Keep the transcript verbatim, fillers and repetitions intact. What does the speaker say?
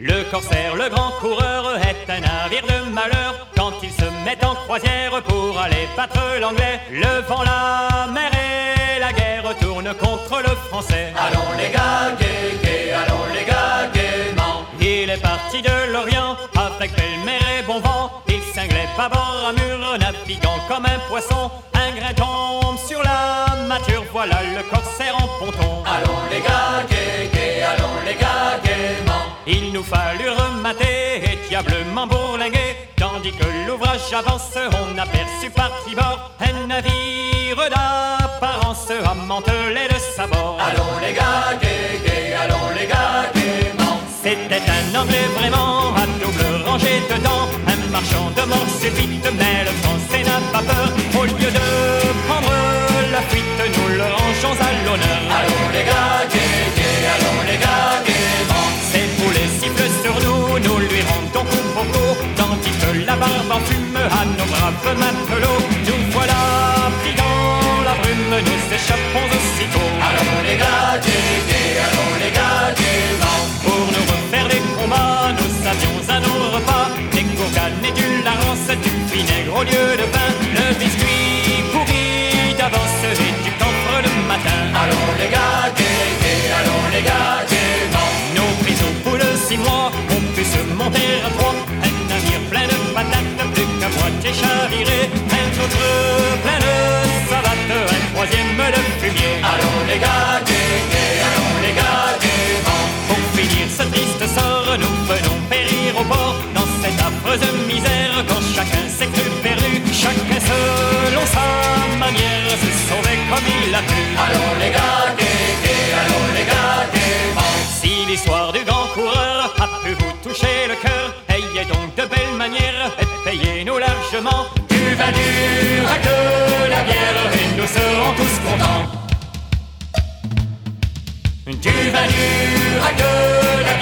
Le corsaire, le grand coureur, est un navire de malheur. Quand il se met en croisière pour aller battre l'anglais, le vent, la mer et la guerre tournent contre le français. Allons les gars, gai, gai, allons les gars, gaiement. Il est parti de l'Orient avec belle mer et bon vent. Il cinglait bâbord à mur, naviguant comme un poisson. Un grain tombe sur la mâture, voilà le corsaire en ponton. Allons les gars, gai, gai, allons les gars, gaiement. Il nous fallut remater et diablement bourlinguer. Tandis que l'ouvrage avance, on aperçut par tribord un navire d'apparence amantelé de sa bord. Allons les gars, gai, gai, allons les gars, gaiement. C'était un anglais vraiment à double rangée dedans, un marchand de mort subite, mais le français n'a pas peur. Au lieu de prendre la fuite, nous le rangeons à l'honneur. Allons les gars, gai, gai, allons les gars, gaiement. Ses poulets sifflent sur nous, nous lui rendons coup pour coup, tandis que la barbe en fume à nos braves matelots. Nous voilà pris dans la brume, nous échappons aussitôt. Allons les gars, gai, gai, allons les gars, gaiement. Pour nous refaire des combats, nous avions à nos repas des courganes et du larance, du vinaigre au lieu de pain, le biscuit pourri d'avance et du camphre le matin. Allons les gars, gai, gai, allons les gars, gaiement. Nos pris au bout de six mois ont pu se monter à trois. Un navire plein de patates, plus qu'à moitié chaviré. Un autre plein de savates, un troisième de fumier. Allons les gars, gai, gai, allons les gars, gaiement. Pour finir ce triste sort, nous venons périr au port. Dans cette affreuse misère, quand chacun s'est cru perdu, chacun selon sa manière se sauvait comme il a pu. Allons les gars, gai, gai, allons les gars, gaiement. Si l'histoire du grand coureur a pu vous toucher le cœur, ayez donc de belles manières et payez-nous largement Du vin dur à que la bière et nous serons tous contents. du Du vin dur à que la